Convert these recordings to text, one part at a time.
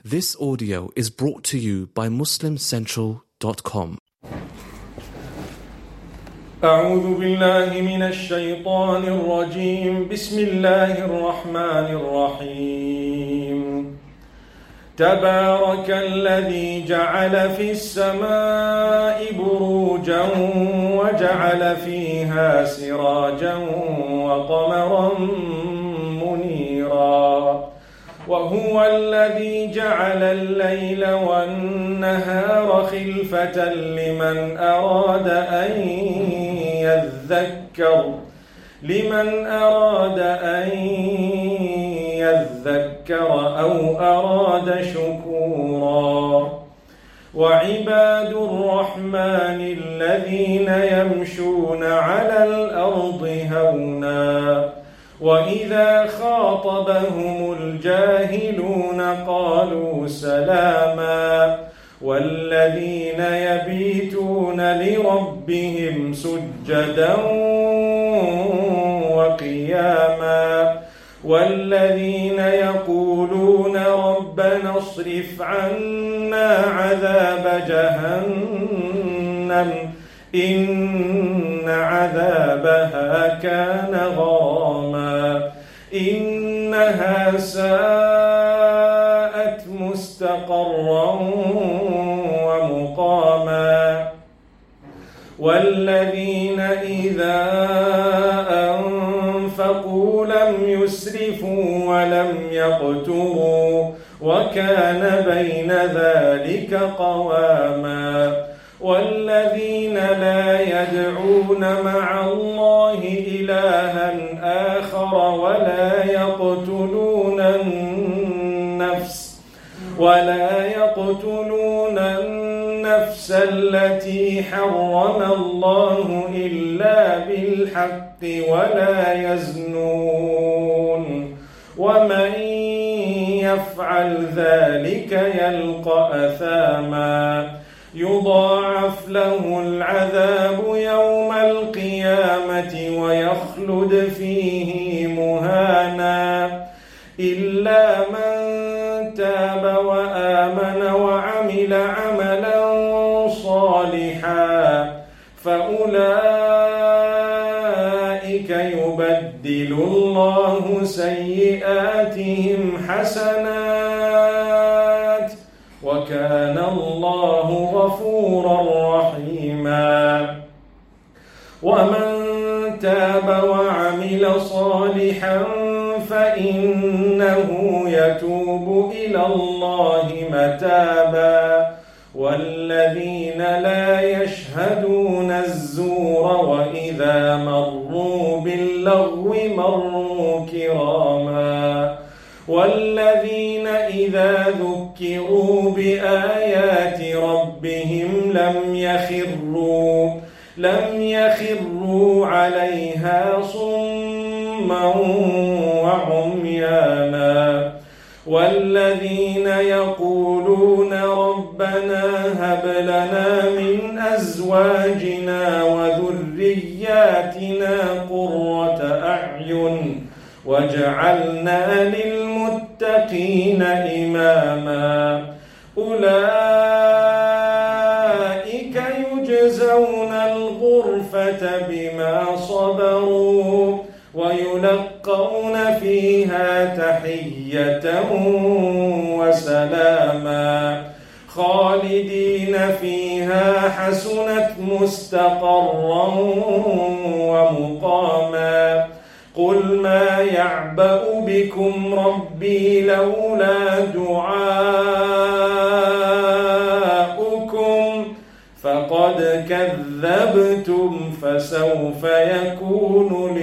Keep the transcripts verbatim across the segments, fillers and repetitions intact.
This audio is brought to you by muslim central dot com. أعوذ بالله من الشيطان الرجيم. بسم الله الرحمن الرحيم. تبارك الذي جعل في السماء بروجا وجعل فيها سراجا وقمرا منيرا وهو الذي جعل الليل والنهار خلفة لمن أراد أن يذكر لمن أراد أن يذكر أو أراد شكورا. وعباد الرحمن الذين يمشون على الأرض هونا وإذا خاطبهم الجاهلون قالوا سلاما والذين يبيتون لربهم سجدا وقياما والذين يقولون ربنا اصرف عنا عذاب جهنم إن عذابها كان غراما إنها ساءت مستقرا ومقاما. والذين إذا أنفقوا لم يسرفوا ولم يقتروا وكان بين ذلك قواما. والذين لا يدعون مع الله إلها آخر ولا يقتلون النفس ولا يقتلون النفس التي حرم الله إلا بالحق ولا يزنون ومن يفعل ذلك يلقى أثاما يضاعف له العذاب يوم القيامة ويخلد فيه مهانا إلا من تاب وآمن وعمل عملا صالحا فأولئك يبدل الله سيئاتهم حسنات وكان الله غفورا رحيما. ومن تاب وعمل صالحا فإنه يتوب إلى الله متابا. والذين لا يشهدون الزور وإذا مروا باللغو مروا كراما. والذين إذا ذكروا بآيات ربهم لم يخروا لم يخروا عليها صما وعميانا. والذين يقولون ربنا هب لنا من أزواجنا وذرياتنا قرة أعين وجعلنا للمتقين إماما. أولئك يجزون الغرفة بما صبروا ويلقون فيها تحية وسلاما خالدين فيها حسنت مستقرا ومقاما. قل ما يعبأ بكم ربي لولا دعاؤكم فقد كذبتم فسوف يكون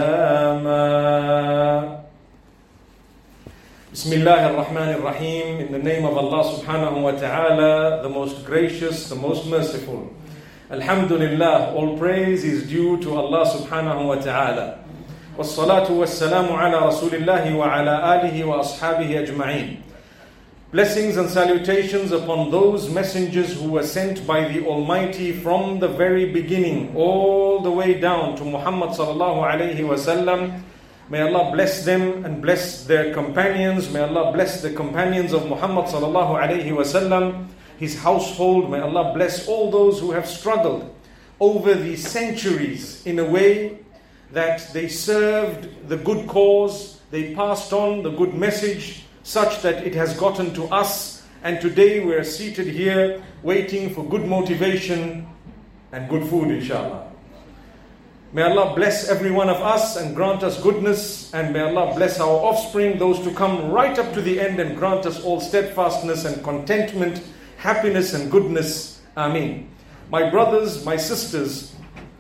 لزاما. Bismillah ar-Rahman ar-Rahim. In the name of Allah subhanahu wa ta'ala, the most gracious, the most merciful. Alhamdulillah, all praise is due to Allah subhanahu wa ta'ala. والصلاة والسلام على رسول الله وعلى آله وأصحابه أجمعين. Blessings and salutations upon those messengers who were sent by the Almighty from the very beginning all the way down to Muhammad sallallahu alayhi wa sallam, May Allah bless them and bless their companions. May Allah bless the companions of Muhammad sallallahu alayhi wasallam, his household. May Allah bless all those who have struggled over the centuries in a way that they served the good cause, they passed on the good message such that it has gotten to us, and today we are seated here waiting for good motivation and good food, inshallah. May Allah bless every one of us and grant us goodness, and may Allah bless our offspring, those to come right up to the end, and grant us all steadfastness and contentment, happiness and goodness. Ameen. My brothers, my sisters,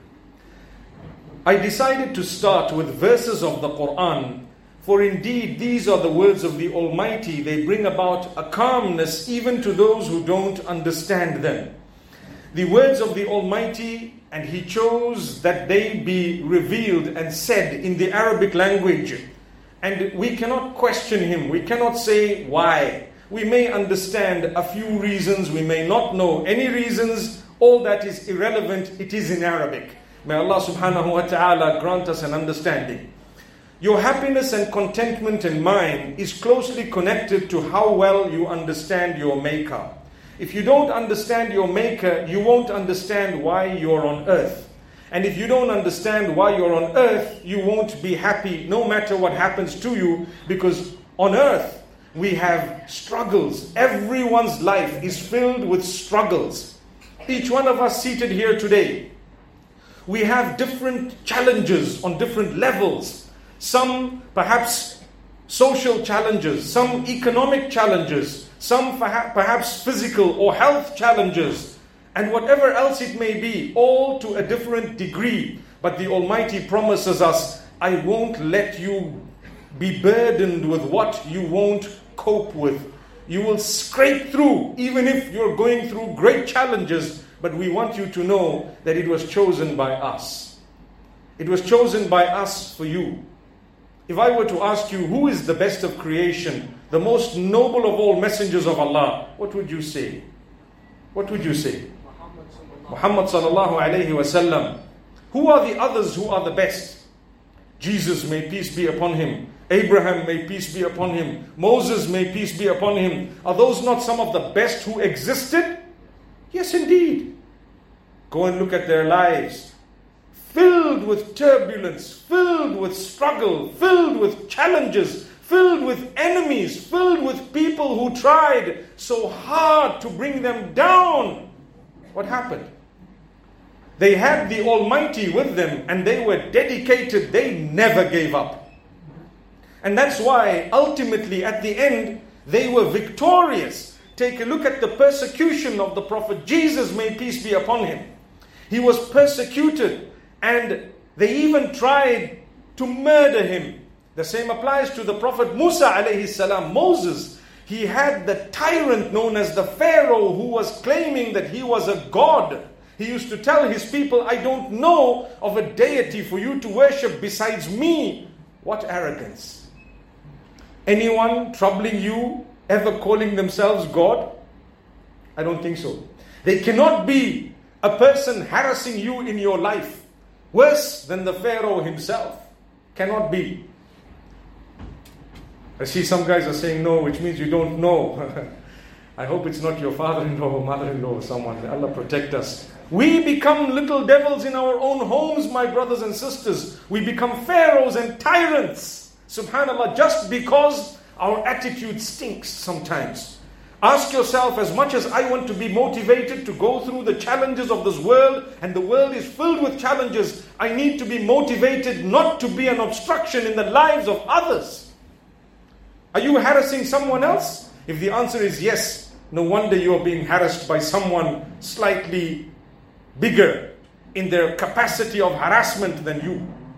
I decided to start with verses of the Quran, for indeed these are the words of the Almighty. They bring about a calmness even to those who don't understand them. The words of the Almighty, and He chose that they be revealed and said in the Arabic language. And we cannot question Him. We cannot say why. We may understand a few reasons. We may not know any reasons. All that is irrelevant. It is in Arabic. May Allah subhanahu wa ta'ala grant us an understanding. Your happiness and contentment in mind is closely connected to how well you understand your Maker. If you don't understand your Maker, you won't understand why you're on earth. And if you don't understand why you're on earth, you won't be happy no matter what happens to you, because on earth we have struggles. Everyone's life is filled with struggles. Each one of us seated here today, we have different challenges on different levels. Some perhaps social challenges, some economic challenges, some perhaps physical or health challenges, and whatever else it may be, all to a different degree. But the Almighty promises us, I won't let you be burdened with what you won't cope with. You will scrape through, even if you're going through great challenges, but we want you to know that it was chosen by us. It was chosen by us for you. If I were to ask you, who is the best of creation, the most noble of all messengers of Allah, what would you say? What would you say? Muhammad sallallahu alayhi wa sallam. Who are the others who are the best? Jesus, may peace be upon him. Abraham, may peace be upon him. Moses, may peace be upon him. Are those not some of the best who existed? Yes, indeed. Go and look at their lives. Filled with turbulence, filled with struggle, filled with challenges, filled with enemies, filled with people who tried so hard to bring them down. What happened? They had the Almighty with them and they were dedicated. They never gave up. And that's why ultimately at the end they were victorious. Take a look at the persecution of the Prophet Jesus, may peace be upon him. He was persecuted. And they even tried to murder him. The same applies to the Prophet Musa alayhi salam. Moses, he had the tyrant known as the Pharaoh who was claiming that he was a god. He used to tell his people, I don't know of a deity for you to worship besides me. What arrogance. Anyone troubling you ever calling themselves God? I don't think so. They cannot be a person harassing you in your life. Worse than the Pharaoh himself. Cannot be. I see some guys are saying no, which means you don't know. I hope it's not your father-in-law or mother-in-law or someone. Allah protect us. We become little devils in our own homes, my brothers and sisters. We become pharaohs and tyrants. Subhanallah, just because our attitude stinks sometimes. Ask yourself, as much as I want to be motivated to go through the challenges of this world, and the world is filled with challenges, I need to be motivated not to be an obstruction in the lives of others. Are you harassing someone else? If the answer is yes, no wonder you are being harassed by someone slightly bigger in their capacity of harassment than you.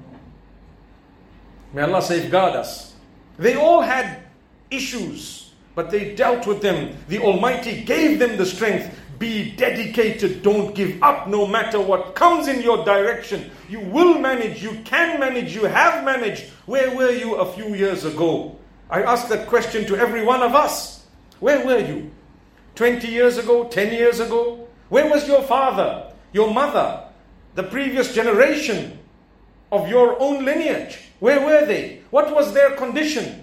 May Allah safeguard us. They all had issues, but they dealt with them. The Almighty gave them the strength. Be dedicated. Don't give up no matter what comes in your direction. You will manage. You can manage. You have managed. Where were you a few years ago? I ask that question to every one of us. Where were you? twenty years ago? ten years ago? Where was your father? Your mother? The previous generation of your own lineage? Where were they? What was their condition?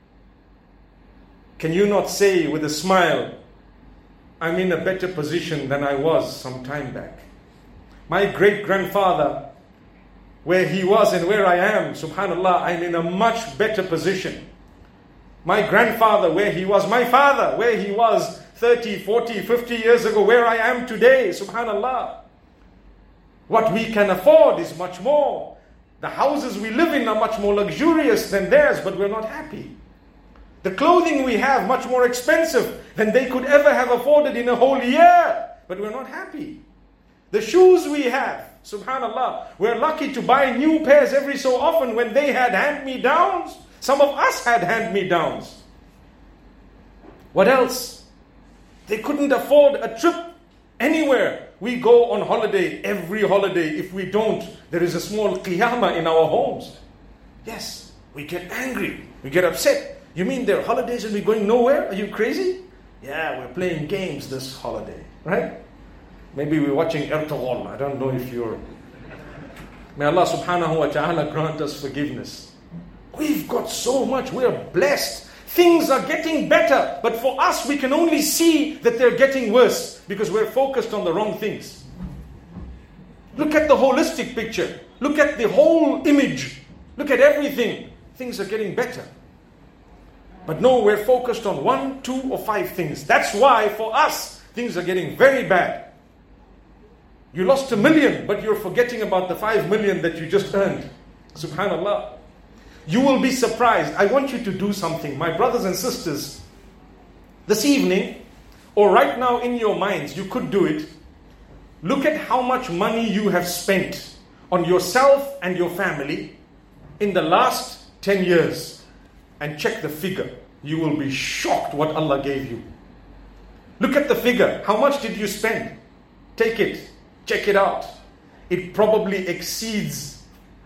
Can you not say with a smile, I'm in a better position than I was some time back? My great-grandfather, where he was and where I am, subhanallah, I'm in a much better position. My grandfather, where he was, my father, where he was thirty, forty, fifty years ago, where I am today, subhanallah. What we can afford is much more. The houses we live in are much more luxurious than theirs, but we're not happy. The clothing we have much more expensive than they could ever have afforded in a whole year, but we're not happy. The shoes we have, subhanallah, we're lucky to buy new pairs every so often when they had hand-me-downs. Some of us had hand-me-downs. What else? They couldn't afford a trip anywhere. We go on holiday every holiday. If we don't, there is a small qiyamah in our homes. Yes, we get angry. We get upset. You mean there are holidays and we're going nowhere? Are you crazy? Yeah, we're playing games this holiday, right? Maybe we're watching Ertugrul. I don't know if you're... May Allah subhanahu wa ta'ala grant us forgiveness. We've got so much. We're blessed. Things are getting better. But for us, we can only see that they're getting worse because we're focused on the wrong things. Look at the holistic picture. Look at the whole image. Look at everything. Things are getting better. But no, we're focused on one, two, or five things. That's why for us, things are getting very bad. You lost a million, but you're forgetting about the five million that you just earned. Subhanallah. You will be surprised. I want you to do something. My brothers and sisters, this evening, or right now in your minds, you could do it. Look at how much money you have spent on yourself and your family in the last ten years. And check the figure. You will be shocked what Allah gave you. Look at the figure. How much did you spend? Take it. Check it out. It probably exceeds,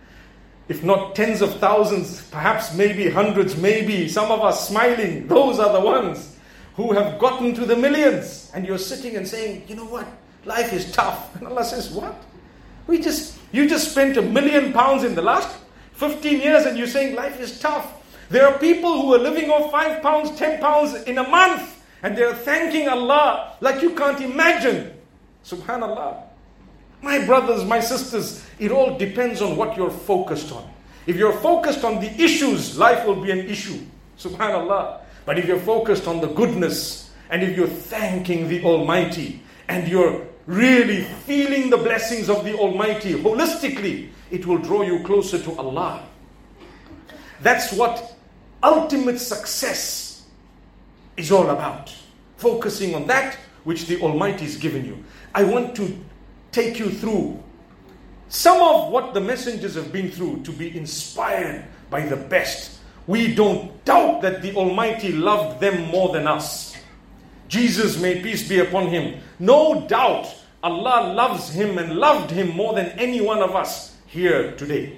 if not tens of thousands, perhaps maybe hundreds, maybe some of us smiling. Those are the ones who have gotten to the millions. And you're sitting and saying, you know what? Life is tough. And Allah says, what? We just, you just spent a million pounds in the last fifteen years and you're saying life is tough. There are people who are living off five pounds, ten pounds in a month. And they're thanking Allah like you can't imagine. Subhanallah. My brothers, my sisters, it all depends on what you're focused on. If you're focused on the issues, life will be an issue. Subhanallah. But if you're focused on the goodness, and if you're thanking the Almighty, and you're really feeling the blessings of the Almighty holistically, it will draw you closer to Allah. That's what ultimate success is all about. Focusing on that which the Almighty has given you. I want to take you through some of what the messengers have been through to be inspired by the best. We don't doubt that the Almighty loved them more than us. Jesus, may peace be upon him, no doubt Allah loves him and loved him more than any one of us here today.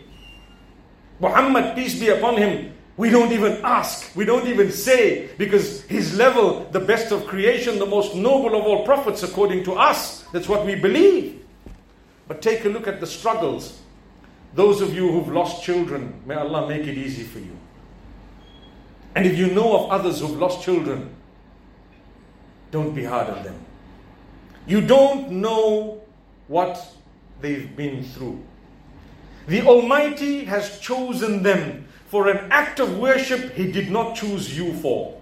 Muhammad, peace be upon him, we don't even ask, we don't even say, because his level, the best of creation, the most noble of all prophets according to us, that's what we believe. But take a look at the struggles. Those of you who've lost children, may Allah make it easy for you. And if you know of others who've lost children, don't be hard on them. You don't know what they've been through. The Almighty has chosen them for an act of worship He did not choose you for.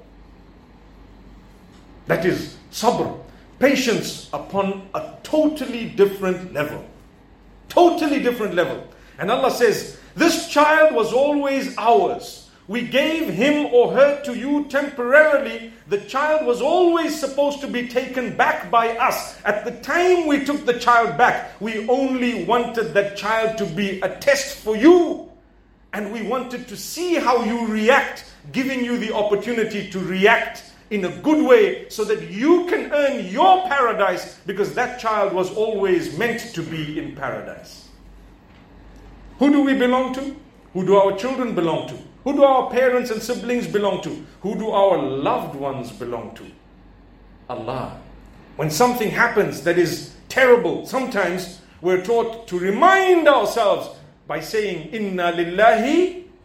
That is sabr, patience upon a totally different level. Totally different level. And Allah says, this child was always ours. We gave him or her to you temporarily. The child was always supposed to be taken back by us. At the time we took the child back, we only wanted that child to be a test for you. And we wanted to see how you react, giving you the opportunity to react in a good way so that you can earn your paradise, because that child was always meant to be in paradise. Who do we belong to? Who do our children belong to? Who do our parents and siblings belong to? Who do our loved ones belong to? Allah. When something happens that is terrible, sometimes we're taught to remind ourselves by saying, Inna lillahi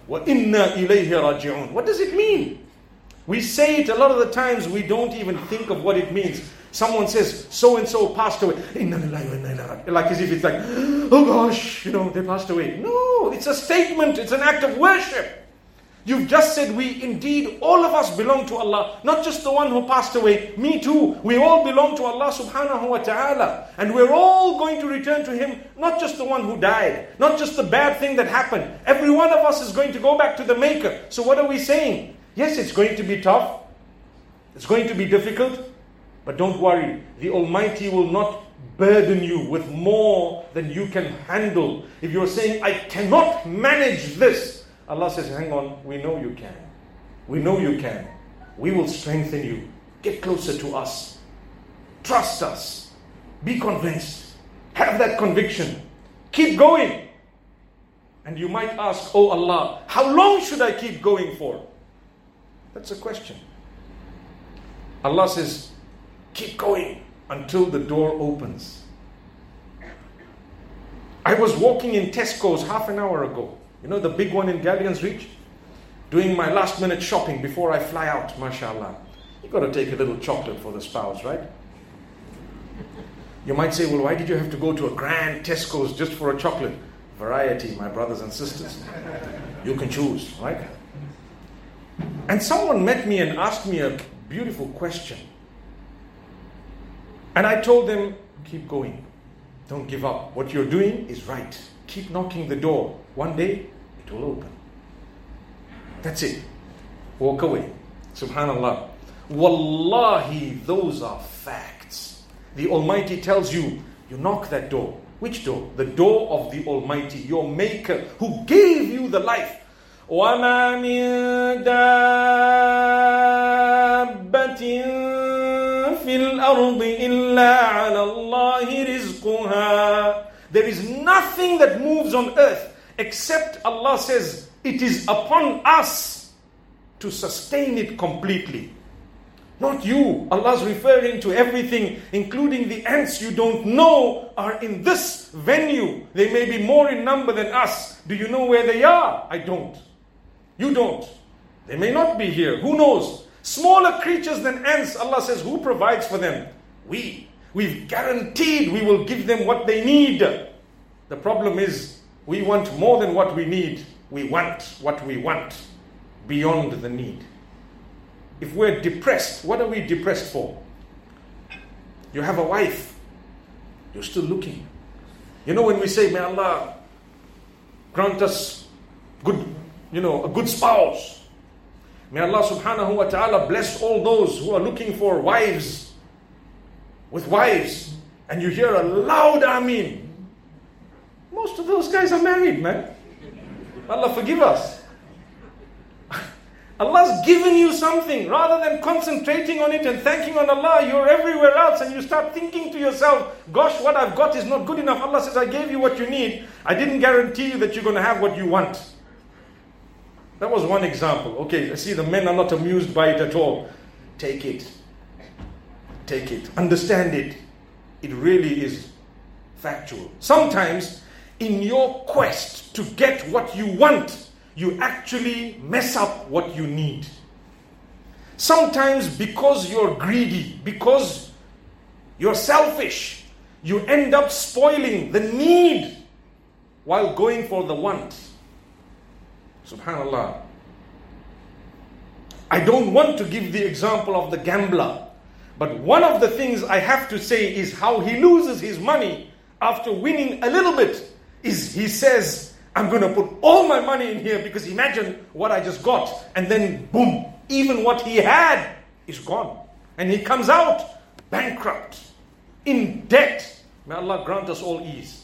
وَإِنَّا إِلَيْهِ رَاجِعُونَ. What does it mean? We say it a lot of the times, we don't even think of what it means. Someone says, so-and-so passed away. Like as if it's like, oh gosh, you know, they passed away. No, it's a statement. It's an act of worship. You've just said, we indeed, all of us belong to Allah. Not just the one who passed away. Me too. We all belong to Allah subhanahu wa ta'ala. And we're all going to return to Him. Not just the one who died. Not just the bad thing that happened. Every one of us is going to go back to the Maker. So what are we saying? Yes, it's going to be tough. It's going to be difficult. But don't worry. The Almighty will not burden you with more than you can handle. If you're saying, I cannot manage this, Allah says, hang on, we know you can. We know you can. We will strengthen you. Get closer to us. Trust us. Be convinced. Have that conviction. Keep going. And you might ask, oh Allah, how long should I keep going for? That's a question. Allah says, keep going until the door opens. I was walking in Tesco's half an hour ago. You know the big one in Galleon's Reach? Doing my last minute shopping before I fly out, mashallah. You've got to take a little chocolate for the spouse, right? You might say, well, why did you have to go to a grand Tesco's just for a chocolate? Variety, my brothers and sisters. You can choose, right? And someone met me and asked me a beautiful question. And I told them, keep going. Don't give up. What you're doing is right. Keep knocking the door. One day, it will open. That's it. Walk away. Subhanallah. Wallahi, those are facts. The Almighty tells you, you knock that door. Which door? The door of the Almighty, your Maker, who gave you the life. وَمَا مِن دَابَّةٍ فِي الْأَرْضِ إِلَّا عَلَى اللَّهِ رِزْقُهَا. There is nothing that moves on earth except Allah says it is upon us to sustain it completely. Not you. Allah's referring to everything, including the ants you don't know are in this venue. They may be more in number than us. Do you know where they are? I don't. You don't. They may not be here. Who knows? Smaller creatures than ants, Allah says, who provides for them? We. We've guaranteed we will give them what they need. The problem is, we want more than what we need. We want what we want beyond the need. If we're depressed, what are we depressed for? You have a wife. You're still looking. You know when we say, may Allah grant us good, you know, a good spouse. May Allah subhanahu wa ta'ala bless all those who are looking for wives. With wives, and you hear a loud Ameen. Most of those guys are married, man. Allah forgive us. Allah's given you something. Rather than concentrating on it and thanking on Allah, you're everywhere else and you start thinking to yourself, gosh, what I've got is not good enough. Allah says, I gave you what you need. I didn't guarantee you that you're going to have what you want. That was one example. Okay, I see the men are not amused by it at all. Take it. Take it. Understand it. It really is factual. Sometimes, in your quest to get what you want, you actually mess up what you need. Sometimes, because you're greedy, because you're selfish, you end up spoiling the need while going for the want. Subhanallah. I don't want to give the example of the gambler. But one of the things I have to say is how he loses his money after winning a little bit is he says, I'm going to put all my money in here because imagine what I just got. And then boom, even what he had is gone. And he comes out bankrupt, in debt. May Allah grant us all ease.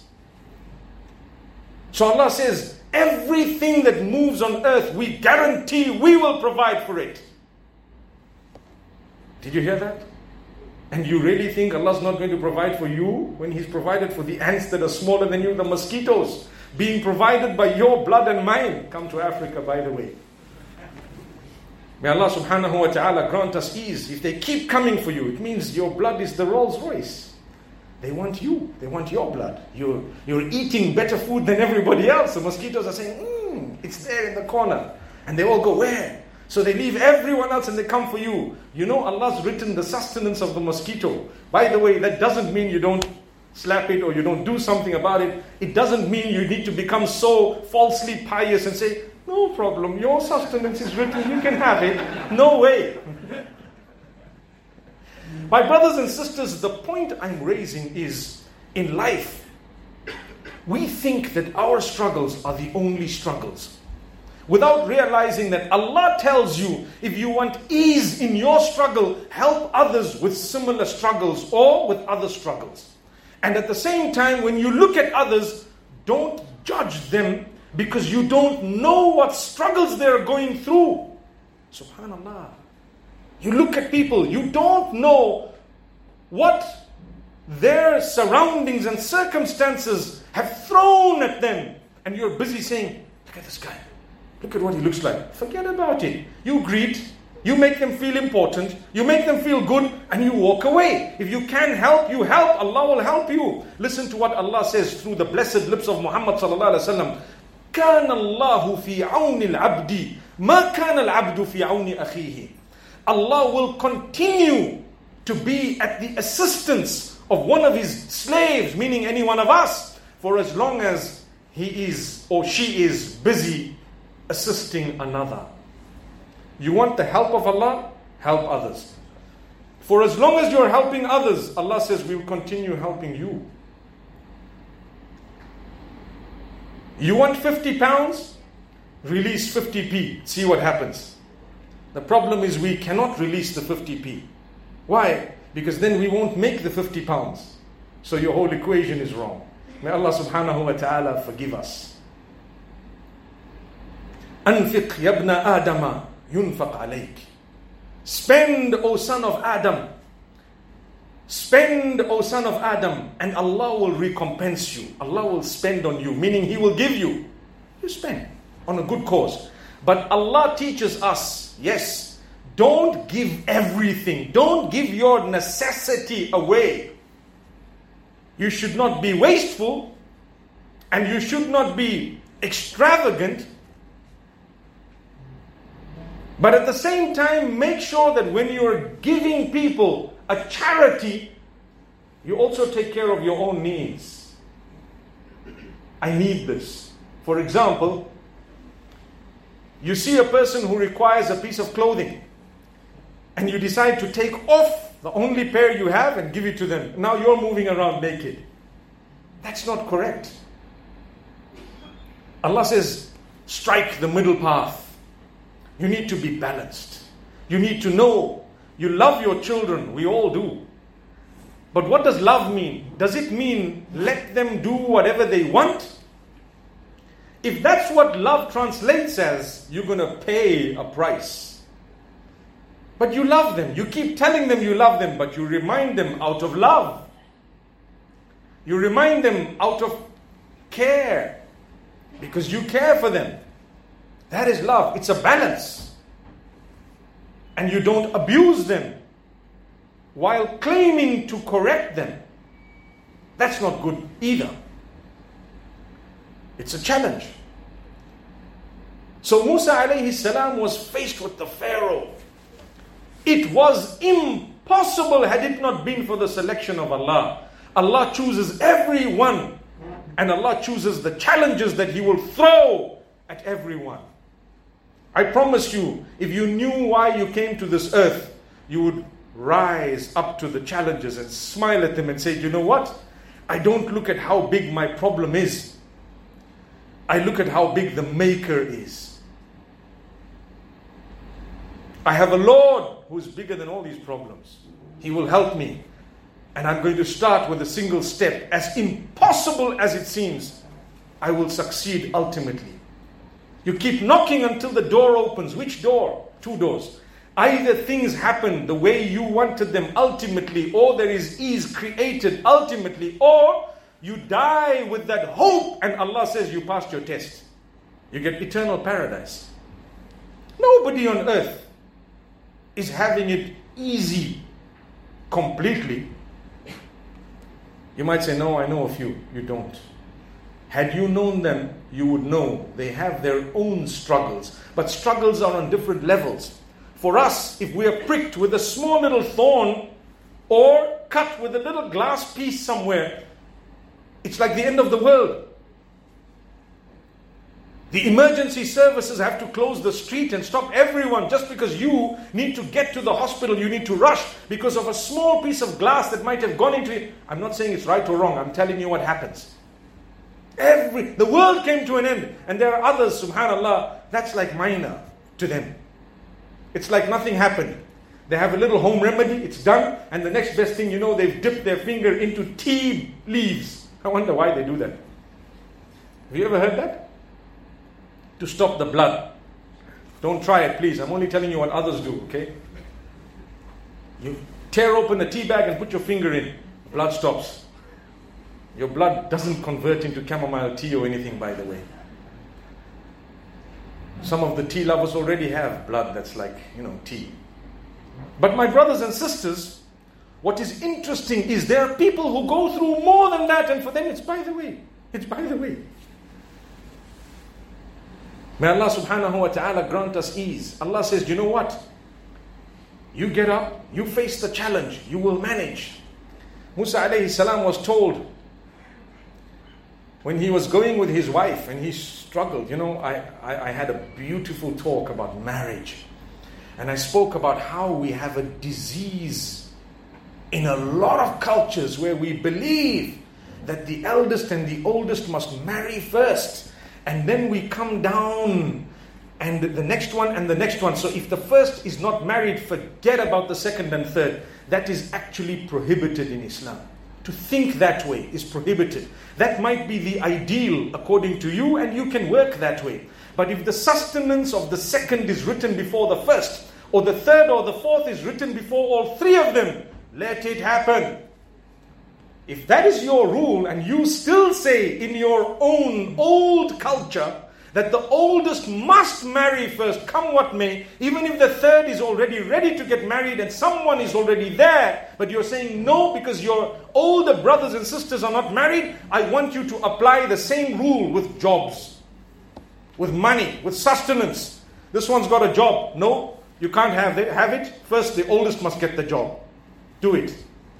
So Allah says, everything that moves on earth, we guarantee we will provide for it. Did you hear that? And you really think Allah's not going to provide for you when He's provided for the ants that are smaller than you, the mosquitoes, being provided by your blood and mine? Come to Africa, by the way. May Allah subhanahu wa ta'ala grant us ease. If they keep coming for you, it means your blood is the Rolls Royce. They want you. They want your blood. You're, you're eating better food than everybody else. The mosquitoes are saying, mm, It's there in the corner. And they all go, where? So they leave everyone else and they come for you. You know Allah's written the sustenance of the mosquito. By the way, that doesn't mean you don't slap it or you don't do something about it. It doesn't mean you need to become so falsely pious and say, no problem, your sustenance is written, you can have it. No way. My brothers and sisters, the point I'm raising is, in life, we think that our struggles are the only struggles, without realizing that Allah tells you, if you want ease in your struggle, help others with similar struggles or with other struggles. And at the same time, when you look at others, don't judge them because you don't know what struggles they're going through. Subhanallah. You look at people, you don't know what their surroundings and circumstances have thrown at them. And you're busy saying, look at this guy. Look at what he looks like. Forget about it. You greet, you make them feel important, you make them feel good, and you walk away. If you can help, you help. Allah will help you. Listen to what Allah says through the blessed lips of Muhammad sallallahu alaihi wasallam. كان الله في عون العبد ما كان العبد في عون أخيه. Allah will continue to be at the assistance of one of His slaves, meaning any one of us, for as long as he is or she is busy assisting another. You want the help of Allah? Help others. For as long as you're helping others, Allah says we will continue helping you. You want fifty pounds? Release fifty p. See what happens. The problem is we cannot release the fifty p. Why? Because then we won't make the fifty pounds. So your whole equation is wrong. May Allah subhanahu wa ta'ala forgive us. أنفق يا ابن آدم ينفق عليك. Spend, O son of Adam. Spend, O son of Adam, and Allah will recompense you. Allah will spend on you, meaning He will give you. You spend on a good cause. But Allah teaches us, yes, don't give everything. Don't give your necessity away. You should not be wasteful, and you should not be extravagant. But at the same time, make sure that when you're giving people a charity, you also take care of your own needs. I need this. For example, you see a person who requires a piece of clothing, and you decide to take off the only pair you have and give it to them. Now you're moving around naked. That's not correct. Allah says, strike the middle path. You need to be balanced. You need to know you love your children. We all do. But what does love mean? Does it mean let them do whatever they want? If that's what love translates as, you're going to pay a price. But you love them. You keep telling them you love them, but you remind them out of love. You remind them out of care, because you care for them. That is love. It's a balance. And you don't abuse them while claiming to correct them. That's not good either. It's a challenge. So Musa alayhi salam was faced with the Pharaoh. It was impossible had it not been for the selection of Allah. Allah chooses everyone, and Allah chooses the challenges that He will throw at everyone. I promise you, if you knew why you came to this earth, you would rise up to the challenges and smile at them and say, you know what? I don't look at how big my problem is. I look at how big the Maker is. I have a Lord who is bigger than all these problems. He will help me. And I'm going to start with a single step. As impossible as it seems, I will succeed ultimately. You keep knocking until the door opens. Which door? Two doors. Either things happen the way you wanted them ultimately, or there is ease created ultimately, or you die with that hope and Allah says you passed your test. You get eternal paradise. Nobody on earth is having it easy completely. You might say, no, I know a few. You don't. Had you known them, you would know they have their own struggles. But struggles are on different levels. For us, if we are pricked with a small little thorn or cut with a little glass piece somewhere, it's like the end of the world. The emergency services have to close the street and stop everyone just because you need to get to the hospital. You need to rush because of a small piece of glass that might have gone into it. I'm not saying it's right or wrong. I'm telling you what happens. Every the world came to an end, and there are others, subhanallah, that's like minor to them. It's like nothing happened. They have a little home remedy, it's done, and the next best thing you know, they've dipped their finger into tea leaves. I wonder why they do that. Have you ever heard that? To stop the blood. Don't try it, please. I'm only telling you what others do, okay? You tear open a tea bag and put your finger in. Blood stops. Your blood doesn't convert into chamomile tea or anything, by the way. Some of the tea lovers already have blood that's like, you know, tea. But my brothers and sisters, what is interesting is there are people who go through more than that, and for them it's by the way. It's by the way. May Allah subhanahu wa ta'ala grant us ease. Allah says, you know what? You get up, you face the challenge, you will manage. Musa alayhi salam was told when he was going with his wife and he struggled, you know, I, I, I had a beautiful talk about marriage. And I spoke about how we have a disease in a lot of cultures where we believe that the eldest and the oldest must marry first. And then we come down and the next one and the next one. So if the first is not married, forget about the second and third. That is actually prohibited in Islam. To think that way is prohibited. That might be the ideal according to you, and you can work that way. But if the sustenance of the second is written before the first, or the third or the fourth is written before all three of them, let it happen. If that is your rule and you still say in your own old culture that the oldest must marry first, come what may, even if the third is already ready to get married and someone is already there, but you're saying no because your older brothers and sisters are not married, I want you to apply the same rule with jobs, with money, with sustenance. This one's got a job. No, you can't have it. Have it. First, the oldest must get the job. Do it.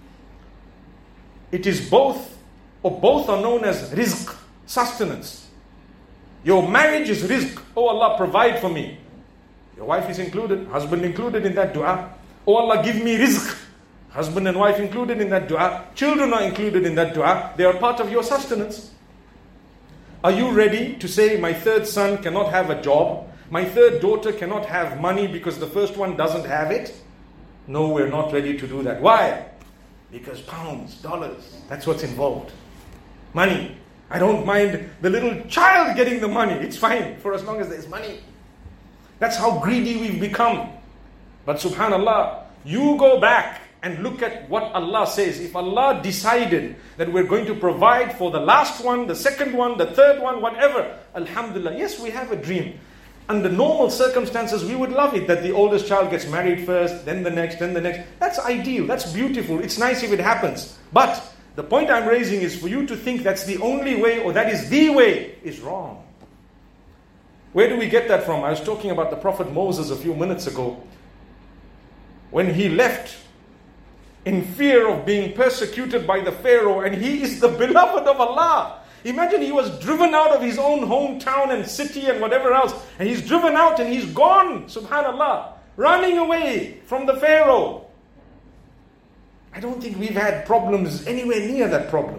It is both, or both are known as rizq, sustenance. Your marriage is rizq. Oh Allah, provide for me. Your wife is included, husband included in that dua. Oh Allah, give me rizq. Husband and wife included in that dua. Children are included in that dua. They are part of your sustenance. Are you ready to say, my third son cannot have a job? My third daughter cannot have money because the first one doesn't have it? No, we're not ready to do that. Why? Because pounds, dollars, that's what's involved. Money. I don't mind the little child getting the money. It's fine for as long as there's money. That's how greedy we've become. But subhanallah, you go back and look at what Allah says. If Allah decided that we're going to provide for the last one, the second one, the third one, whatever, alhamdulillah, yes, we have a dream. Under normal circumstances, we would love it that the oldest child gets married first, then the next, then the next. That's ideal, that's beautiful, it's nice if it happens. But the point I'm raising is for you to think that's the only way or that is the way is wrong. Where do we get that from? I was talking about the Prophet Moses a few minutes ago. When he left in fear of being persecuted by the Pharaoh, and he is the beloved of Allah. Imagine he was driven out of his own hometown and city and whatever else, and he's driven out and he's gone, subhanallah, running away from the Pharaoh. I don't think we've had problems anywhere near that problem.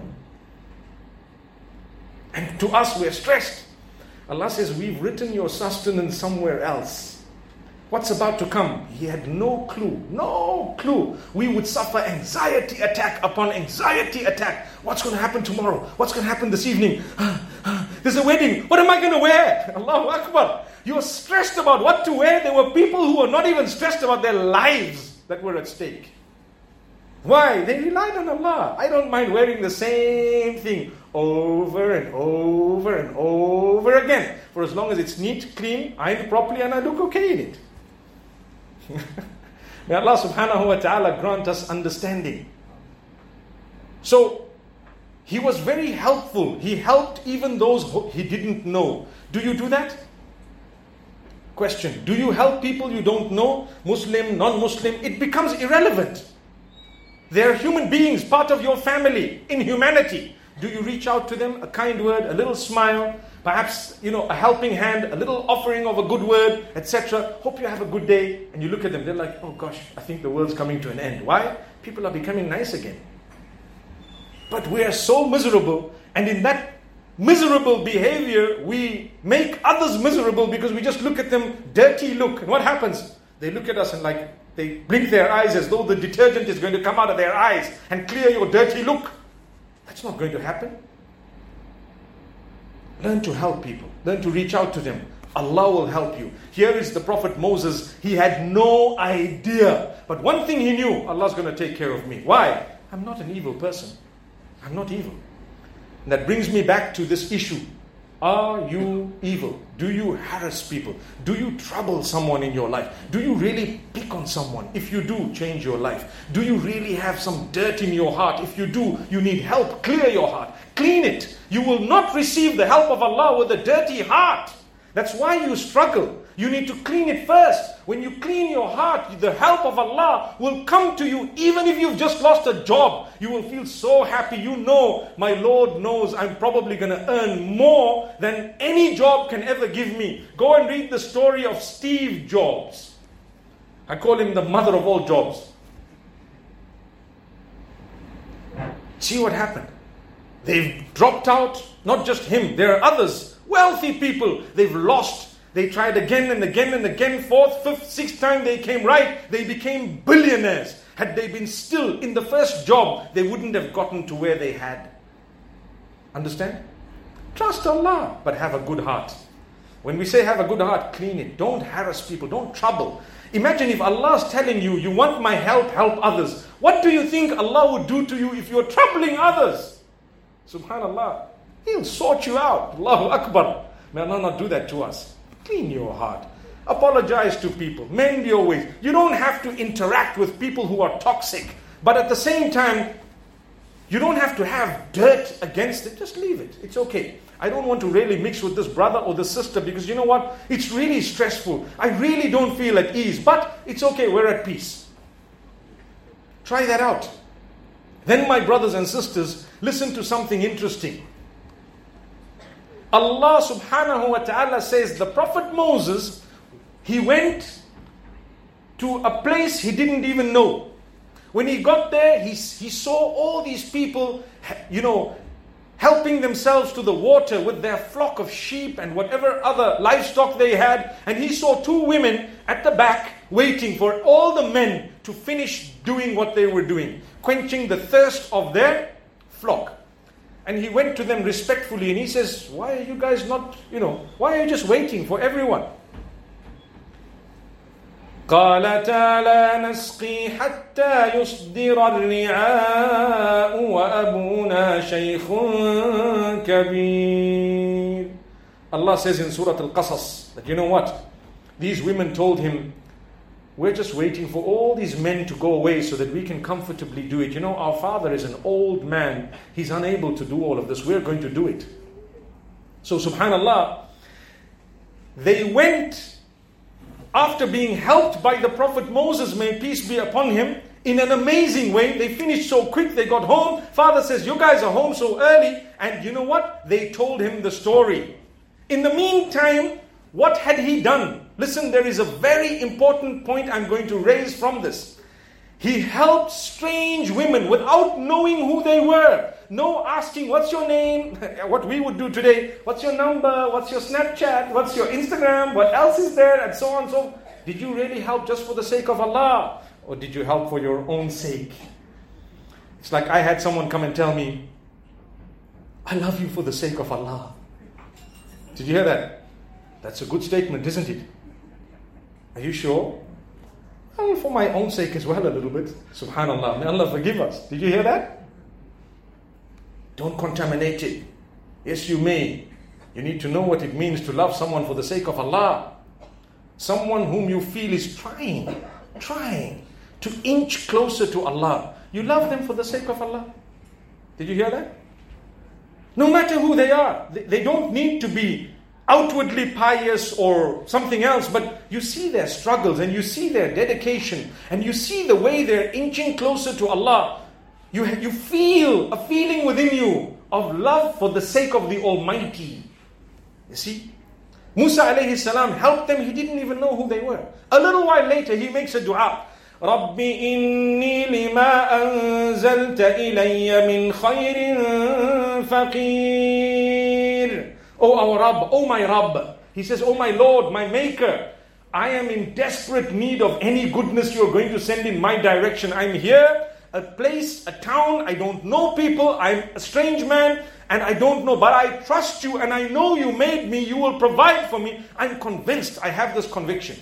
And to us, we're stressed. Allah says, we've written your sustenance somewhere else. What's about to come? He had no clue. No clue. We would suffer anxiety attack upon anxiety attack. What's going to happen tomorrow? What's going to happen this evening? There's a wedding. What am I going to wear? Allahu Akbar. You're stressed about what to wear. There were people who were not even stressed about their lives that were at stake. Why? They relied on Allah. I don't mind wearing the same thing over and over and over again. For as long as it's neat, clean, ironed properly, and I look okay in it. May Allah subhanahu wa ta'ala grant us understanding. So, He was very helpful. He helped even those who he didn't know. Do you do that? Question. Do you help people you don't know? Muslim, non-Muslim? It becomes irrelevant. They are human beings, part of your family, in humanity. Do you reach out to them? A kind word, a little smile, perhaps, you know, a helping hand, a little offering of a good word, et cetera. Hope you have a good day. And you look at them, they're like, oh gosh, I think the world's coming to an end. Why? People are becoming nice again. But we are so miserable, and in that miserable behavior, we make others miserable because we just look at them, dirty look. And what happens? They look at us and like, they blink their eyes as though the detergent is going to come out of their eyes and clear your dirty look. That's not going to happen. Learn to help people. Learn to reach out to them. Allah will help you. Here is the Prophet Moses. He had no idea. But one thing he knew, Allah's going to take care of me. Why? I'm not an evil person. I'm not evil. And that brings me back to this issue. Are you evil? Do you harass people? Do you trouble someone in your life? Do you really pick on someone? If you do, change your life. Do you really have some dirt in your heart? If you do, you need help. Clear your heart. Clean it. You will not receive the help of Allah with a dirty heart. That's why you struggle. You need to clean it first. When you clean your heart, the help of Allah will come to you. Even if you've just lost a job, you will feel so happy. You know, my Lord knows I'm probably going to earn more than any job can ever give me. Go and read the story of Steve Jobs. I call him the mother of all jobs. See what happened. They've dropped out. Not just him. There are others. Wealthy people. They've lost. They tried again and again and again. Fourth, fifth, sixth time they came right. They became billionaires. Had they been still in the first job, they wouldn't have gotten to where they had. Understand? Trust Allah, but have a good heart. When we say have a good heart, clean it. Don't harass people. Don't trouble. Imagine if Allah's telling you, you want my help, help others. What do you think Allah would do to you if you're troubling others? Subhanallah. He'll sort you out. Allahu Akbar. May Allah not do that to us. Clean your heart. Apologize to people. Mend your ways. You don't have to interact with people who are toxic. But at the same time, you don't have to have dirt against it. Just leave it. It's okay. I don't want to really mix with this brother or this sister because you know what? It's really stressful. I really don't feel at ease. But it's okay. We're at peace. Try that out. Then my brothers and sisters, listen to something interesting. Allah subhanahu wa ta'ala says the Prophet Moses, he went to a place he didn't even know. When he got there, he, he saw all these people, you know, helping themselves to the water with their flock of sheep and whatever other livestock they had. And he saw two women at the back waiting for all the men to finish doing what they were doing, quenching the thirst of their flock. And he went to them respectfully and he says, why are you guys not, you know, why are you just waiting for everyone? قالتا لا نسقي حتى يصدر الرعاء وأبونا شيخ كبير. Allah says in Surah Al-Qasas that you know what? These women told him, we're just waiting for all these men to go away so that we can comfortably do it. You know, our father is an old man. He's unable to do all of this. We're going to do it. So subhanallah, they went after being helped by the Prophet Moses, may peace be upon him, in an amazing way. They finished so quick, they got home. Father says, you guys are home so early. And you know what? They told him the story. In the meantime, what had he done? Listen, there is a very important point I'm going to raise from this. He helped strange women without knowing who they were. No asking, what's your name? What we would do today. What's your number? What's your Snapchat? What's your Instagram? What else is there? And so on and so on. Did you really help just for the sake of Allah? Or did you help for your own sake? It's like I had someone come and tell me, I love you for the sake of Allah. Did you hear that? That's a good statement, isn't it? Are you sure? Well, for my own sake as well a little bit. Subhanallah. May Allah forgive us. Did you hear that? Don't contaminate it. Yes, you may. You need to know what it means to love someone for the sake of Allah. Someone whom you feel is trying, trying to inch closer to Allah. You love them for the sake of Allah. Did you hear that? No matter who they are. They, they don't need to be outwardly pious or something else, but you see their struggles and you see their dedication and you see the way they're inching closer to Allah. You, you feel a feeling within you of love for the sake of the Almighty. You see? Musa alayhi salam helped them. He didn't even know who they were. A little while later, he makes a dua. رَبِّ إِنِّي لِمَا أَنزَلْتَ إِلَيَّ مِنْ خَيْرٍ فَقِيرٌ. Oh our Rabb, oh my Rabb. He says, oh my Lord, my Maker, I am in desperate need of any goodness you are going to send in my direction. I'm here, a place, a town, I don't know people, I'm a strange man, and I don't know, but I trust you and I know you made me, you will provide for me. I'm convinced, I have this conviction.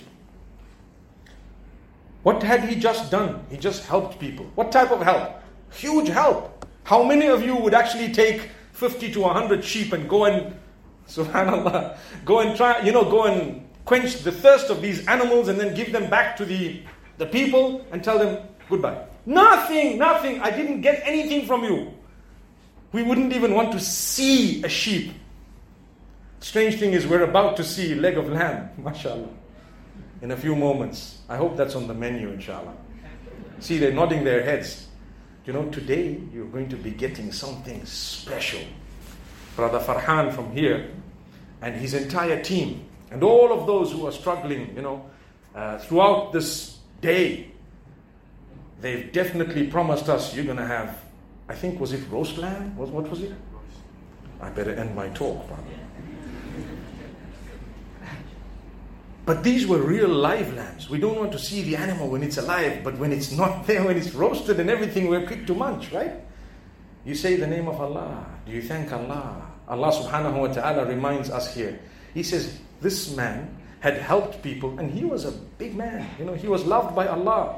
What had he just done? He just helped people. What type of help? Huge help. How many of you would actually take fifty to one hundred sheep and go and, subhanallah, go and try, you know, go and quench the thirst of these animals and then give them back to the, the people and tell them goodbye? Nothing, nothing. I didn't get anything from you. We wouldn't even want to see a sheep. Strange thing is we're about to see a leg of lamb, mashallah, in a few moments. I hope that's on the menu, inshallah. See, they're nodding their heads. You know, today you're going to be getting something special. Brother Farhan from here and his entire team and all of those who are struggling, you know, uh, throughout this day, they've definitely promised us you're going to have, I think, was it roast lamb? What, what was it? I better end my talk, brother. But these were real live lambs. We don't want to see the animal when it's alive, but when it's not there, when it's roasted and everything, we're quick to munch, right? You say the name of Allah. Do you thank Allah? Allah subhanahu wa ta'ala reminds us here. He says, this man had helped people and he was a big man. You know, he was loved by Allah.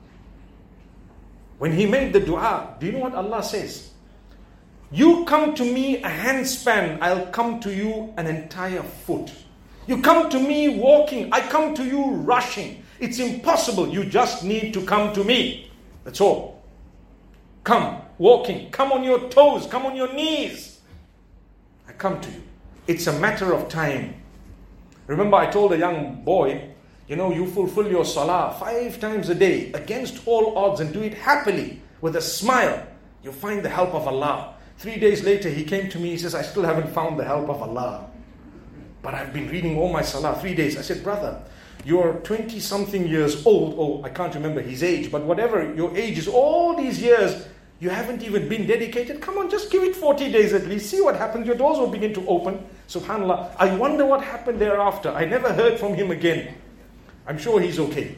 When he made the dua, do you know what Allah says? You come to me a handspan, I'll come to you an entire foot. You come to me walking, I come to you rushing. It's impossible. You just need to come to me. That's all. Come, walking. Come on your toes. Come on your knees. I come to you. It's a matter of time. Remember, I told a young boy, you know, you fulfill your salah five times a day against all odds and do it happily with a smile. You'll find the help of Allah. Three days later, he came to me. He says, I still haven't found the help of Allah. But I've been reading all my salah, three days. I said, brother, you're twenty-something years old. Oh, I can't remember his age. But whatever your age is, all these years, you haven't even been dedicated. Come on, just give it forty days at least. See what happens. Your doors will begin to open. SubhanAllah. I wonder what happened thereafter. I never heard from him again. I'm sure he's okay.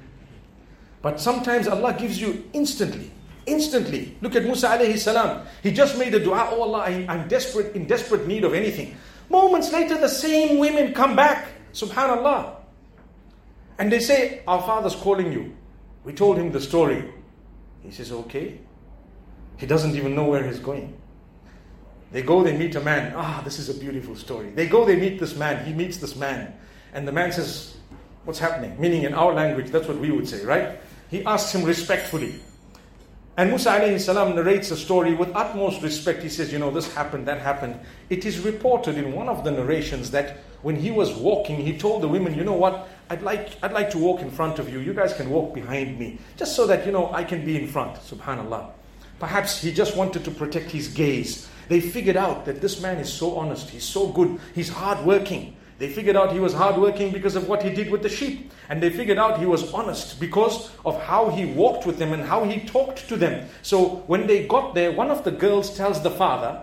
But sometimes Allah gives you instantly. Instantly. Look at Musa alayhi salam. He just made a dua. Oh Allah, I, I'm desperate, in desperate need of anything. Moments later, the same women come back. Subhanallah. And they say, our father's calling you. We told him the story. He says, okay. He doesn't even know where he's going. They go, they meet a man. Ah, this is a beautiful story. They go, they meet this man. He meets this man. And the man says, what's happening? Meaning in our language, that's what we would say, right? He asks him respectfully. And Musa alayhi salam narrates a story with utmost respect. He says, you know, this happened, that happened. It is reported in one of the narrations that when he was walking, he told the women, you know what, I'd like I'd like to walk in front of you. You guys can walk behind me. Just so that, you know, I can be in front. Subhanallah. Perhaps he just wanted to protect his gaze. They figured out that this man is so honest. He's so good. He's hardworking. They figured out he was hardworking because of what he did with the sheep. And they figured out he was honest because of how he walked with them and how he talked to them. So when they got there, one of the girls tells the father,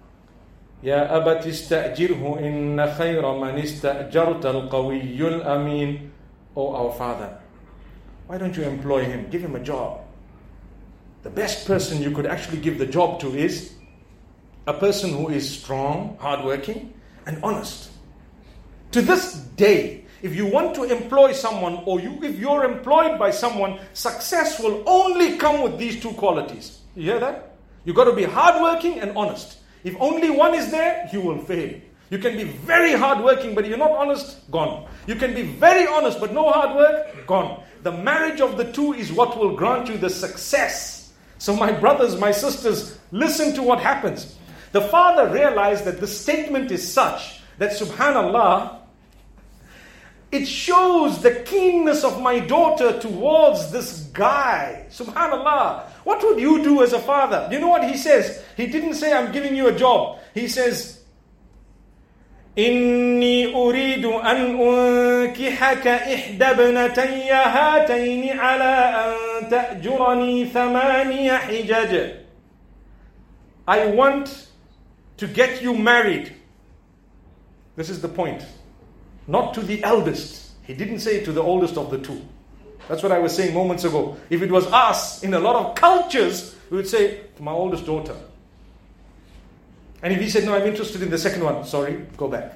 Ya abat ista'jirhu inna khayra man ista'jarta al-qawiyyul amin. Oh, our father, why don't you employ him? Give him a job. The best person you could actually give the job to is a person who is strong, hardworking, and honest. To this day, if you want to employ someone, or you, if you're employed by someone, success will only come with these two qualities. You hear that? You've got to be hardworking and honest. If only one is there, you will fail. You can be very hardworking, but you're not honest, gone. You can be very honest, but no hard work, gone. The marriage of the two is what will grant you the success. So my brothers, my sisters, listen to what happens. The father realized that the statement is such that, subhanallah, it shows the keenness of my daughter towards this guy. Subhanallah. What would you do as a father? You know what he says? He didn't say, I'm giving you a job. He says, إني أريد أن أنكحك إحدى ابنتي هاتين على أن تأجرني ثماني حجج. I want to get you married. This is the point. Not to the eldest. He didn't say it to the oldest of the two. That's what I was saying moments ago. If it was us, in a lot of cultures, we would say, to my oldest daughter. And if he said, no, I'm interested in the second one, sorry, go back.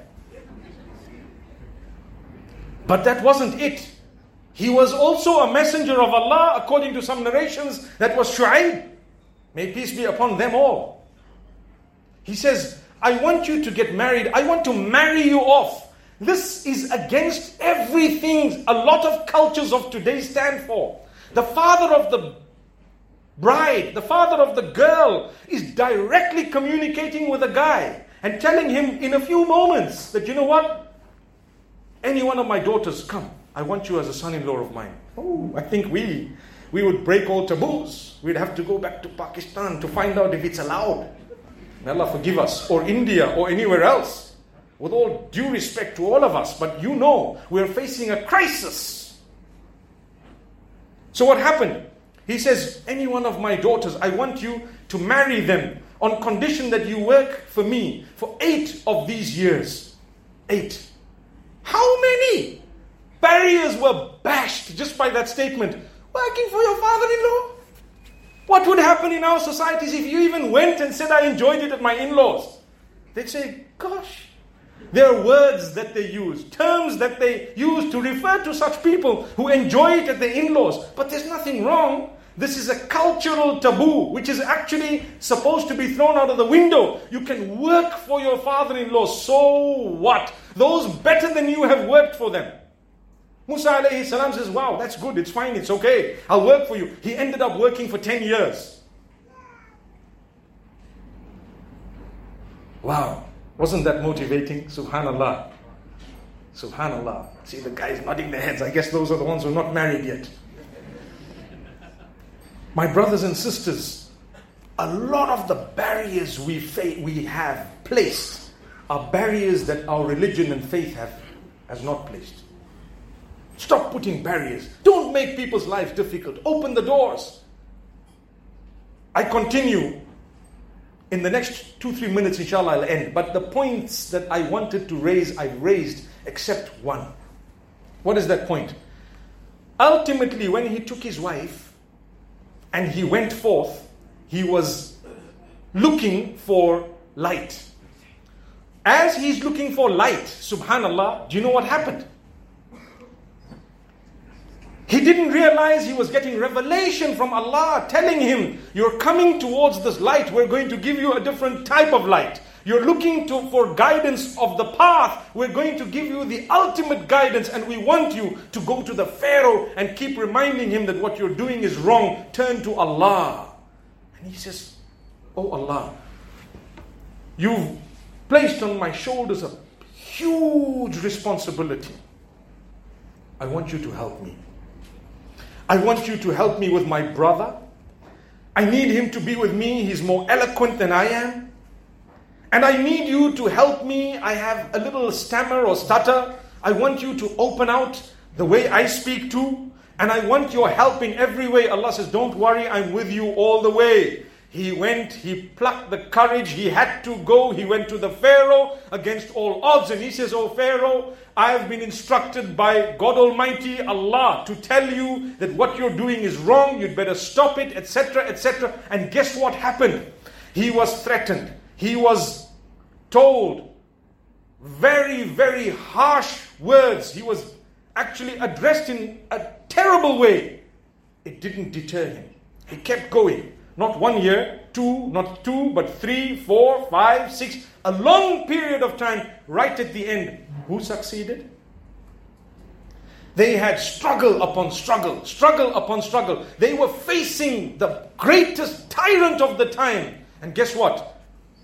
But that wasn't it. He was also a messenger of Allah, according to some narrations, that was Shu'aib. May peace be upon them all. He says, I want you to get married. I want to marry you off. This is against everything a lot of cultures of today stand for. The father of the bride, the father of the girl, is directly communicating with a guy and telling him in a few moments that, you know what? Any one of my daughters, come. I want you as a son-in-law of mine. Oh, I think we, we would break all taboos. We'd have to go back to Pakistan to find out if it's allowed. May Allah forgive us. Or India or anywhere else. With all due respect to all of us, but you know, we're facing a crisis. So what happened? He says, any one of my daughters, I want you to marry them on condition that you work for me for eight of these years. Eight. How many barriers were bashed just by that statement? Working for your father-in-law? What would happen in our societies if you even went and said, I enjoyed it at my in-laws? They'd say, gosh. There are words that they use, terms that they use to refer to such people who enjoy it at their in-laws. But there's nothing wrong. This is a cultural taboo, which is actually supposed to be thrown out of the window. You can work for your father-in-law, so what? Those better than you have worked for them. Musa alayhi salam says, wow, that's good, it's fine, it's okay. I'll work for you. He ended up working for ten years. Wow. Wasn't that motivating? Subhanallah. Subhanallah. See the guys nodding their heads. I guess those are the ones who are not married yet. My brothers and sisters, a lot of the barriers we fa- we have placed are barriers that our religion and faith have has not placed. Stop putting barriers. Don't make people's lives difficult. Open the doors. I continue. In the next two, three minutes, inshallah, I'll end. But the points that I wanted to raise, I've raised, except one. What is that point? Ultimately, when he took his wife and he went forth, he was looking for light. As he's looking for light, subhanallah, do you know what happened? He didn't realize he was getting revelation from Allah telling him, you're coming towards this light, we're going to give you a different type of light. You're looking to, for guidance of the path, we're going to give you the ultimate guidance, and we want you to go to the Pharaoh and keep reminding him that what you're doing is wrong. Turn to Allah. And he says, oh Allah, you've placed on my shoulders a huge responsibility. I want you to help me. I want you to help me with my brother. I need him to be with me. He's more eloquent than I am. And I need you to help me. I have a little stammer or stutter. I want you to open out the way I speak too. And I want your help in every way. Allah says, don't worry, I'm with you all the way. He went, he plucked the courage, he had to go. He went to the Pharaoh against all odds. And he says, oh Pharaoh, I have been instructed by God Almighty, Allah, to tell you that what you're doing is wrong. You'd better stop it, et cetera, et cetera. And guess what happened? He was threatened. He was told very, very harsh words. He was actually addressed in a terrible way. It didn't deter him. He kept going. Not one year, two, not two, but three, four, five, six. A long period of time, right at the end. Who succeeded? They had struggle upon struggle, struggle upon struggle. They were facing the greatest tyrant of the time. And guess what?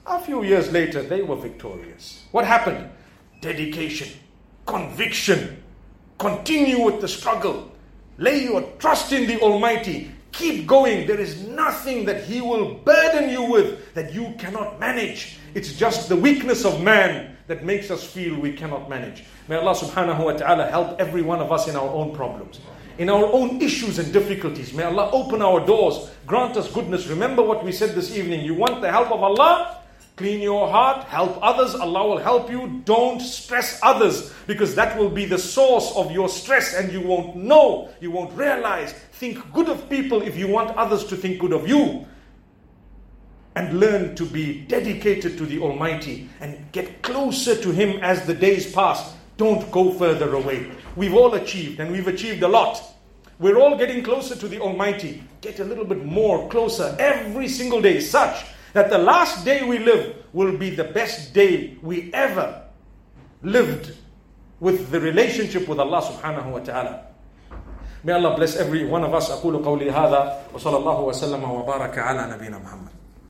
A few years later, they were victorious. What happened? Dedication, conviction. Continue with the struggle. Lay your trust in the Almighty. Keep going. There is nothing that He will burden you with that you cannot manage. It's just the weakness of man that makes us feel we cannot manage. May Allah subhanahu wa ta'ala help every one of us in our own problems, in our own issues and difficulties. May Allah open our doors, grant us goodness. Remember what we said this evening. You want the help of Allah? Clean your heart, help others, Allah will help you. Don't stress others, because that will be the source of your stress and you won't know, you won't realize. Think good of people if you want others to think good of you. And learn to be dedicated to the Almighty and get closer to Him as the days pass. Don't go further away. We've all achieved, and we've achieved a lot. We're all getting closer to the Almighty. Get a little bit more closer every single day, such that the last day we live will be the best day we ever lived with the relationship with Allah subhanahu wa ta'ala. May Allah bless every one of us. أقول قولي هذا وصلى الله وسلم وبارك على نبينا محمد.